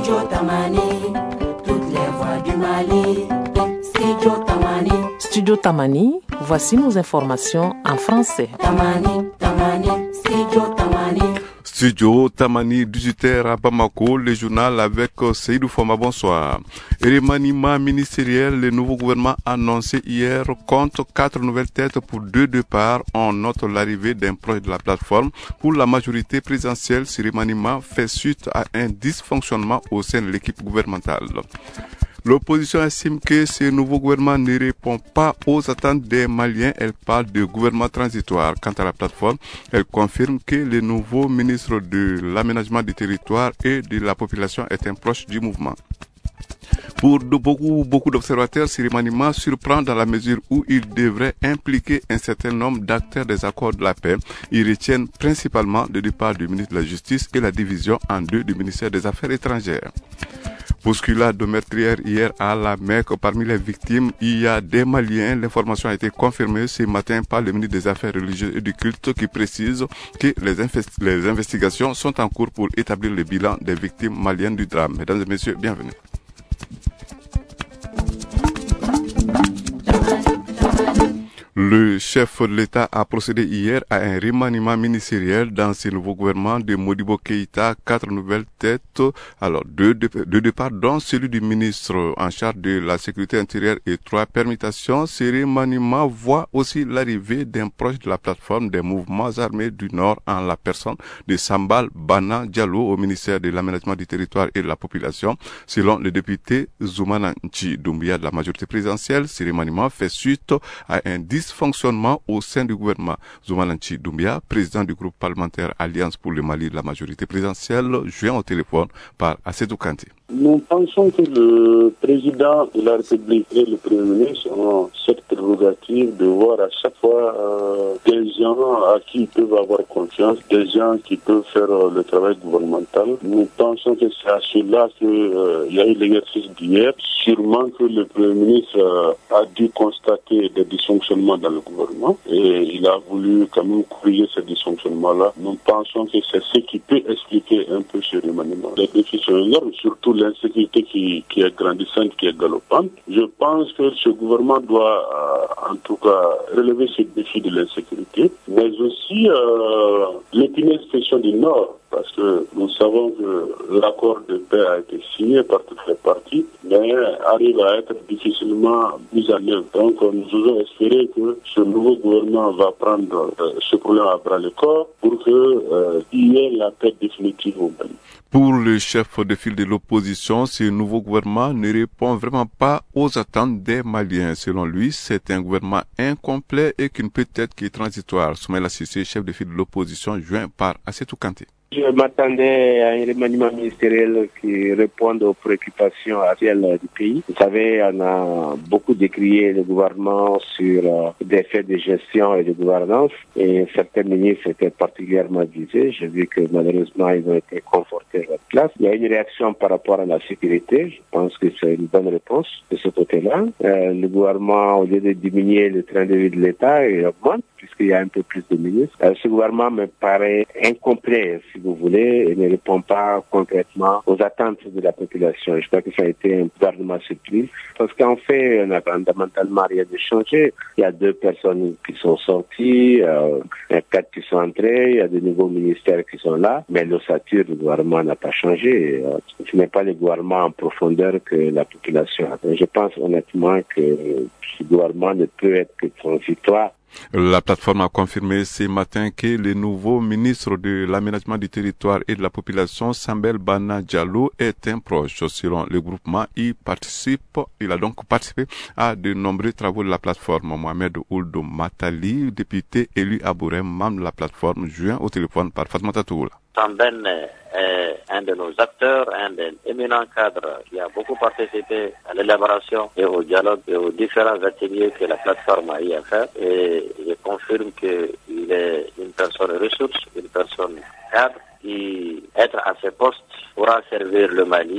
Studio Tamani, toutes les voix du Mali. Studio Tamani. Studio Tamani, voici nos informations en français. Tamani, Tamani, Studio Tamani. Studio Tamani, 18h à Bamako, le journal avec Seydou Foma, bonsoir. Remaniement ministériel, le nouveau gouvernement annoncé hier compte 4 nouvelles têtes pour 2 départs. On note l'arrivée d'un projet de la plateforme. Pour la majorité présidentielle, ce remaniement fait suite à un dysfonctionnement au sein de l'équipe gouvernementale. L'opposition estime que ce nouveau gouvernement ne répond pas aux attentes des Maliens. Elle parle de gouvernement transitoire. Quant à la plateforme, elle confirme que le nouveau ministre de l'aménagement du territoire et de la population est un proche du mouvement. Pour beaucoup d'observateurs, ce remaniement surprend dans la mesure où il devrait impliquer un certain nombre d'acteurs des accords de la paix. Ils retiennent principalement le départ du ministre de la Justice et la division en deux du ministère des Affaires étrangères. Bousculade meurtrière hier à la Mecque. Parmi les victimes, il y a des Maliens. L'information a été confirmée ce matin par le ministre des Affaires religieuses et du culte qui précise que les investigations sont en cours pour établir le bilan des victimes maliennes du drame. Mesdames et messieurs, bienvenue. Le chef de l'État a procédé hier à un remaniement ministériel dans ce nouveau gouvernement de Modibo Keïta. 4 nouvelles têtes, alors deux départs, dont celui du ministre en charge de la sécurité intérieure et 3 permutations. Ce remaniement voit aussi l'arrivée d'un proche de la plateforme des mouvements armés du Nord en la personne de Sambal Bana Diallo au ministère de l'aménagement du territoire et de la population. Selon le député Zoumana Nchi Doumbia de la majorité présidentielle, ce remaniement fait suite à un dysfonctionnement au sein du gouvernement. Zoumalanchi Doumbia, président du groupe parlementaire Alliance pour le Mali de la majorité présidentielle, joint au téléphone par Assedou Kanté. Nous pensons que le président de la République et le Premier ministre ont cette prérogative de voir à chaque fois des gens à qui ils peuvent avoir confiance, des gens qui peuvent faire le travail gouvernemental. Nous pensons que c'est à cela qu'il y a eu l'exercice d'hier. Sûrement que le Premier ministre a dû constater des dysfonctionnements dans le gouvernement et il a voulu quand même corriger ces dysfonctionnements-là. Nous pensons que c'est ce qui peut expliquer un peu ce remaniement. Les défis sont énormes, surtout l'insécurité qui est grandissante, qui est galopante. Je pense que ce gouvernement doit en tout cas relever ce défi de l'insécurité, mais aussi l'épineuse question du Nord, parce que nous savons que l'accord de paix a été signé par toutes les parties, mais arrive à être difficilement mis en œuvre. Donc nous osons espérer que ce nouveau gouvernement va prendre ce problème à bras le corps pour qu'il y ait la paix définitive au Mali. Pour le chef de file de l'opposition, ce nouveau gouvernement ne répond vraiment pas aux attentes des Maliens. Selon lui, c'est un gouvernement incomplet et qui ne peut être que transitoire. Soumaïla Sissé, chef de file de l'opposition, joint par Assetou Kanté. Je m'attendais à un remaniement ministériel qui réponde aux préoccupations actuelles du pays. Vous savez, on a beaucoup décrié le gouvernement sur des faits de gestion et de gouvernance et certains ministres étaient particulièrement visés. J'ai vu que malheureusement, ils ont été confortés à leur place. Il y a une réaction par rapport à la sécurité. Je pense que c'est une bonne réponse de ce côté-là. Le gouvernement, au lieu de diminuer le train de vie de l'État, il augmente puisqu'il y a un peu plus de ministres. Ce gouvernement me paraît incomplet, si vous voulez, et ne répond pas concrètement aux attentes de la population. Je crois que ça a été un gouvernement surprise, parce qu'en fait, on n'a fondamentalement rien de changé. Il y a 2 personnes qui sont sorties, il y a 4 qui sont entrées, il y a de nouveaux ministères qui sont là, mais l'ossature du gouvernement n'a pas changé. Ce n'est pas le gouvernement en profondeur que la population a. Je pense honnêtement que ce gouvernement ne peut être que transitoire. La plateforme a confirmé ce matin que le nouveau ministre de l'aménagement du territoire et de la population, Sambel Bana Diallo, est un proche. Selon le groupement, il a donc participé à de nombreux travaux de la plateforme. Mohamed Ould Matali, député élu à Bourem, membre de la plateforme, joint au téléphone par Fatmata Toula. Samben est un de nos acteurs, un des éminents cadres qui a beaucoup participé à l'élaboration et au dialogue et aux différents ateliers que la plateforme a eu à faire. Et je confirme qu'il est une personne ressource, une personne cadre qui, être à ses postes, pourra servir le Mali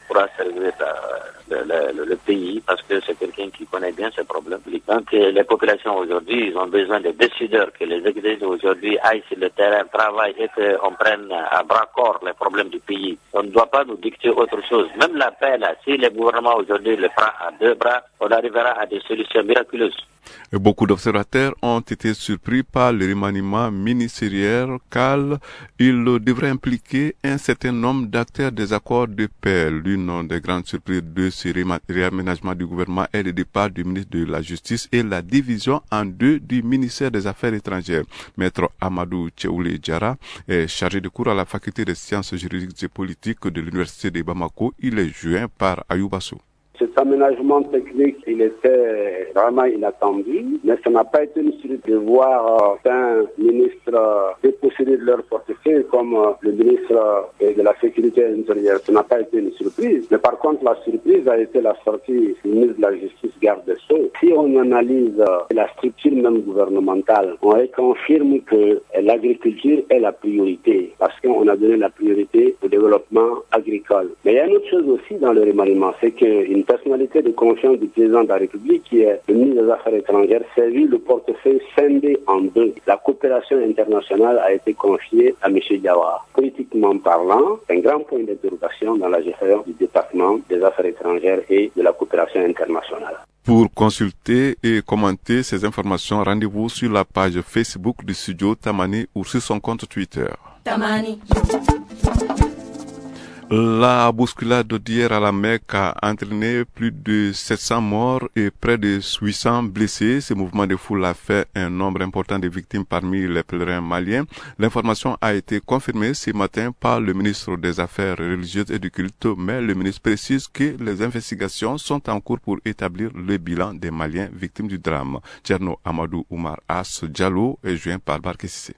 pourra servir le pays parce que c'est quelqu'un qui connaît bien ces problèmes. Donc les populations aujourd'hui, ils ont besoin des décideurs, que les exécutifs aujourd'hui aillent sur le terrain, travaillent et qu'on prenne à bras-corps les problèmes du pays. On ne doit pas nous dicter autre chose. Même la paix, là, si le gouvernement aujourd'hui le prend à deux bras, on arrivera à des solutions miraculeuses. Et beaucoup d'observateurs ont été surpris par le remaniement ministériel car il devrait impliquer un certain nombre d'acteurs des accords de paix. L'une des grandes surprises de ce réaménagement du gouvernement est le départ du ministre de la Justice et la division en deux du ministère des Affaires étrangères. Maître Amadou Tcheoulé Diarra est chargé de cours à la faculté des sciences juridiques et politiques de l'université de Bamako. Il est joint par Ayouba Sow. Cet aménagement technique, il était vraiment inattendu, mais ça n'a pas été une surprise de voir un ministre dépossédé de leur portefeuille comme le ministre de la Sécurité intérieure. Ça n'a pas été une surprise. Mais par contre, la surprise a été la sortie du ministre de la Justice, garde des Sceaux. Si on analyse la structure même gouvernementale, on confirme que l'agriculture est la priorité, parce qu'on a donné la priorité au développement agricole. Mais il y a une autre chose aussi dans le remaniement, c'est qu'une personnalité de confiance du président de la République, qui est le ministre des Affaires étrangères, s'est vu le portefeuille scindé en deux. La coopération internationale a été confiée à M. Diawara. Politiquement parlant, un grand point d'interrogation dans la gestion du département des Affaires étrangères et de la coopération internationale. Pour consulter et commenter ces informations, rendez-vous sur la page Facebook du studio Tamani ou sur son compte Twitter. Tamani. La bousculade d'hier à la Mecque a entraîné plus de 700 morts et près de 800 blessés. Ce mouvement de foule a fait un nombre important de victimes parmi les pèlerins maliens. L'information a été confirmée ce matin par le ministre des Affaires religieuses et du culte, mais le ministre précise que les investigations sont en cours pour établir le bilan des Maliens victimes du drame. Tcherno Amadou Oumar As Diallo est joint par Barké Sissé.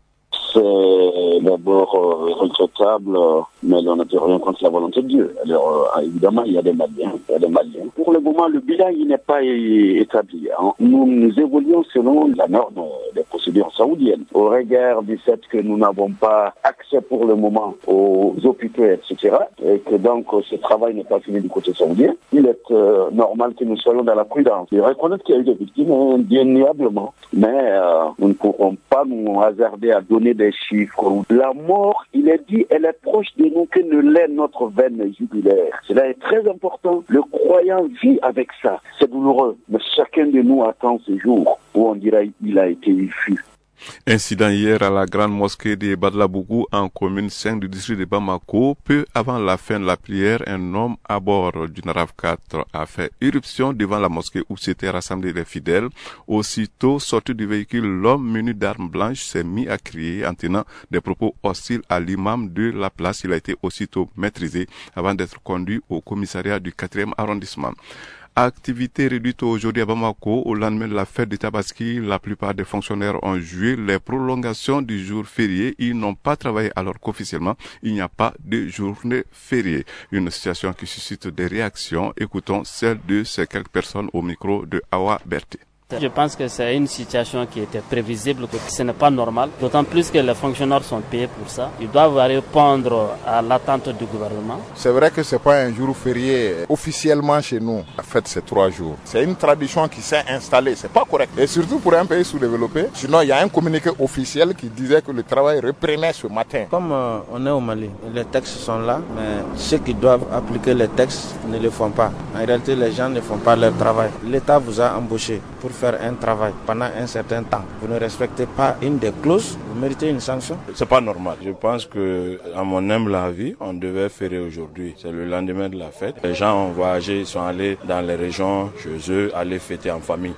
C'est d'abord regrettable, mais on n'a rien contre la volonté de Dieu. Alors, évidemment, il y a des Maliens. Pour le moment, le bilan il n'est pas établi. Nous évoluons selon la norme des procédures saoudiennes. Au regard du fait que nous n'avons pas accès pour le moment aux hôpitaux, etc., et que donc ce travail n'est pas fini du côté saoudien, il est normal que nous soyons dans la prudence. Et reconnaître qu'il y a eu des victimes, indéniablement, mais nous ne pourrons pas nous hasarder à donner des chiffres. La mort, il est dit, elle est proche de nous que ne l'est notre veine jugulaire. Cela est très important. Le croyant vit avec ça. C'est douloureux, mais chacun de nous attend ce jour où on dira il a été échu. Incident hier à la grande mosquée de Badlabougou en commune 5 du district de Bamako. Peu avant la fin de la prière, un homme à bord d'une RAV4 a fait irruption devant la mosquée où s'étaient rassemblés les fidèles. Aussitôt sorti du véhicule, l'homme muni d'armes blanches s'est mis à crier en tenant des propos hostiles à l'imam de la place. Il a été aussitôt maîtrisé avant d'être conduit au commissariat du 4e arrondissement. Activité réduite aujourd'hui à Bamako au lendemain de la fête de Tabaski. La plupart des fonctionnaires ont joué les prolongations du jour férié. Ils n'ont pas travaillé alors qu'officiellement, il n'y a pas de journée fériée. Une situation qui suscite des réactions. Écoutons celle de ces quelques personnes au micro de Awa Berté. Je pense que c'est une situation qui était prévisible, que ce n'est pas normal, d'autant plus que les fonctionnaires sont payés pour ça. Ils doivent répondre à l'attente du gouvernement. C'est vrai que ce n'est pas un jour férié officiellement chez nous. La fête, c'est 3 jours. C'est une tradition qui s'est installée, c'est pas correct. Et surtout pour un pays sous-développé. Sinon, il y a un communiqué officiel qui disait que le travail reprenait ce matin. Comme on est au Mali, les textes sont là, mais ceux qui doivent appliquer les textes ne le font pas. En réalité, les gens ne font pas leur travail. L'État vous a embauché pour faire un travail pendant un certain temps. Vous ne respectez pas une des clauses, vous méritez une sanction. C'est pas normal. Je pense que, à mon humble avis, on devait fêter aujourd'hui. C'est le lendemain de la fête. Les gens ont voyagé, ils sont allés dans les régions, chez eux, aller fêter en famille.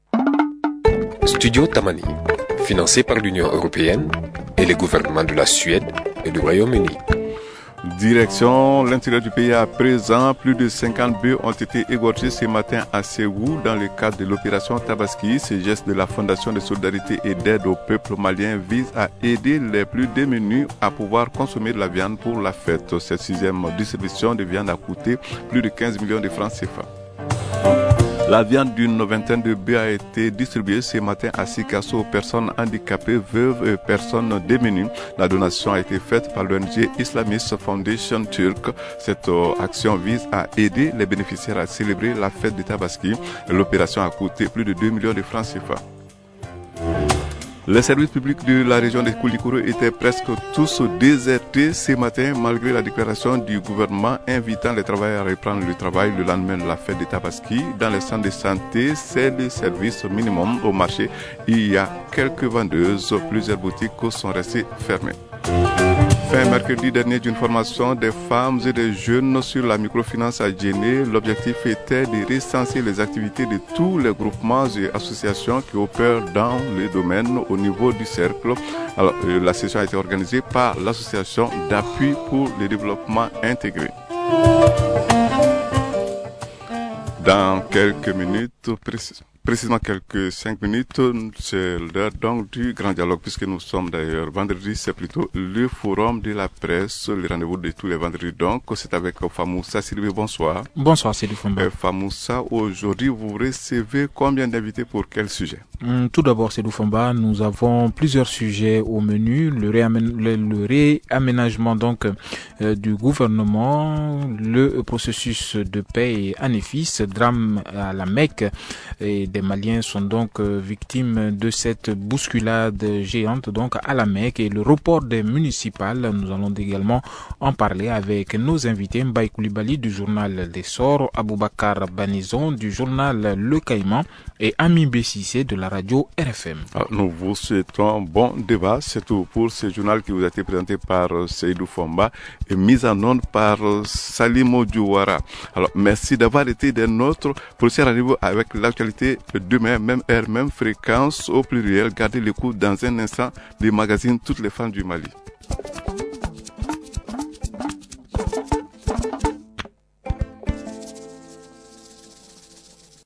Studio Tamani, financé par l'Union européenne et les gouvernements de la Suède et du Royaume-Uni. Direction l'intérieur du pays à présent, plus de 50 bœufs ont été égorgés ce matin à Ségou dans le cadre de l'opération Tabaski. Ce geste de la Fondation de solidarité et d'aide au peuple malien vise à aider les plus démunis à pouvoir consommer de la viande pour la fête. Cette 6e distribution de viande a coûté plus de 15 millions de francs CFA. La viande d'une vingtaine de bœufs a été distribuée ce matin à Sikasso aux personnes handicapées, veuves et personnes démunies. La donation a été faite par l'ONG Islamist Foundation Turk. Cette action vise à aider les bénéficiaires à célébrer la fête de Tabaski. L'opération a coûté plus de 2 millions de francs CFA. Les services publics de la région de Koulikoro étaient presque tous désertés ce matin malgré la déclaration du gouvernement invitant les travailleurs à reprendre le travail le lendemain de la fête de Tabaski. Dans les centres de santé, c'est le service minimum au marché. Il y a quelques vendeuses, plusieurs boutiques sont restées fermées. Fin mercredi dernier d'une formation des femmes et des jeunes sur la microfinance à Djéné, l'objectif était de recenser les activités de tous les groupements et associations qui opèrent dans les domaines au niveau du cercle. Alors, la session a été organisée par l'association d'appui pour le développement intégré. Dans quelques minutes, précisément quelques 5 minutes, c'est l'heure donc du grand dialogue, puisque nous sommes d'ailleurs vendredi, c'est plutôt le forum de la presse, le rendez-vous de tous les vendredis. Donc, c'est avec Famoussa Sylvie, bonsoir. Bonsoir Sylvie Fomba. Famoussa, aujourd'hui, vous recevez combien d'invités pour quel sujet? Tout d'abord, Sylvie Fomba, nous avons plusieurs sujets au menu. Le réaménagement donc du gouvernement, le processus de paix et Anefis, drame à la Mecque, et des Maliens sont donc victimes de cette bousculade géante donc à la Mecque, et le report des municipales. Nous allons également en parler avec nos invités, Mbaye Koulibaly du journal Les Sorts, Aboubakar Banizon du journal Le Caïman et Ami Bessissé de la radio RFM. Alors, nous vous souhaitons un bon débat, c'est tout pour ce journal qui vous a été présenté par Seydou Fomba et mis en onde par Salimo Djouara. Alors, merci d'avoir été des nôtres pour ce rendez-vous avec l'actualité demain, même heure, même fréquence au pluriel. Gardez l'écoute dans un instant des magazines Toutes les femmes du Mali.